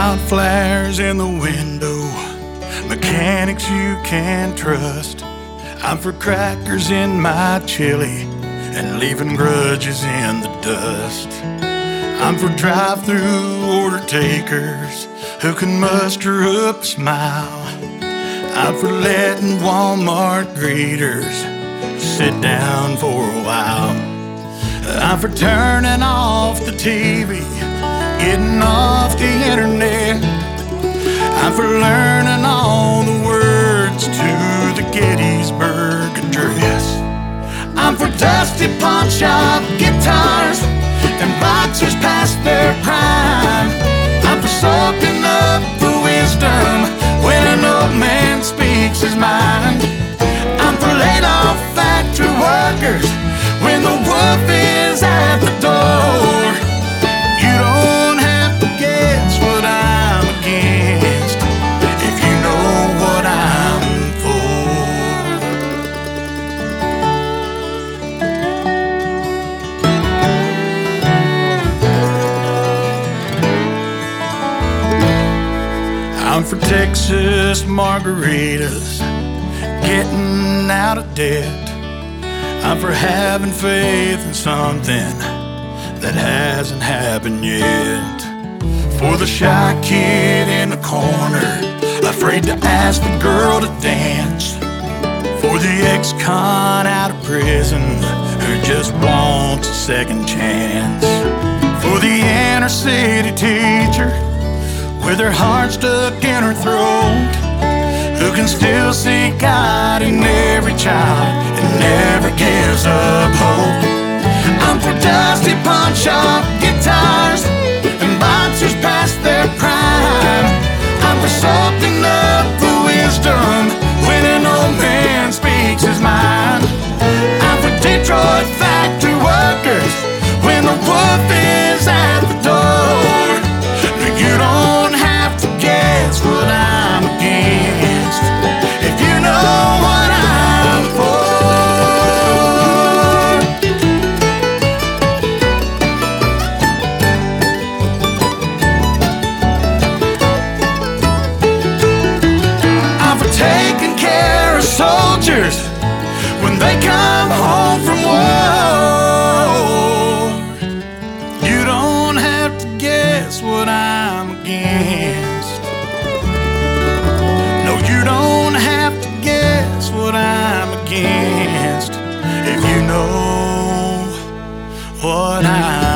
Out flares in the window, mechanics you can trust. I'm for crackers in my chili and leaving grudges in the dust. I'm for drive-through order takers who can muster up a smile. I'm for letting Walmart greeters sit down for a while. I'm for turning off the TV, getting off the internet. I'm for learning all the words to the Gettysburg Address. I'm for dusty pawn shop guitars and boxers past their prime. I'm for soaking up the wisdom when an old man speaks his mind. I'm for laid off factory workers when the wolf is at the door. You don't have to guess what I'm against if you know what I'm for. I'm for Texas margaritas, getting out of debt. I'm for having faith in something that hasn't happened yet. For the shy kid in the corner, afraid to ask the girl to dance. For the ex-con out of prison who just wants a second chance. For the inner city teacher with her heart stuck in her throat, who can still see God in every child and never gives up hope. I'm for dusty pawn shop guitars and boxers past their prime. I'm for soaking up the wisdom when an old man speaks his mind. I'm for Detroit factory workers when the wolf is at the door. You don't have to guess what I'm against if you know what I'm for. I'm for taking care of soldiers when they come home from war. You don't have to guess what I'm against. No, you don't have to guess what I'm against if you know what I'm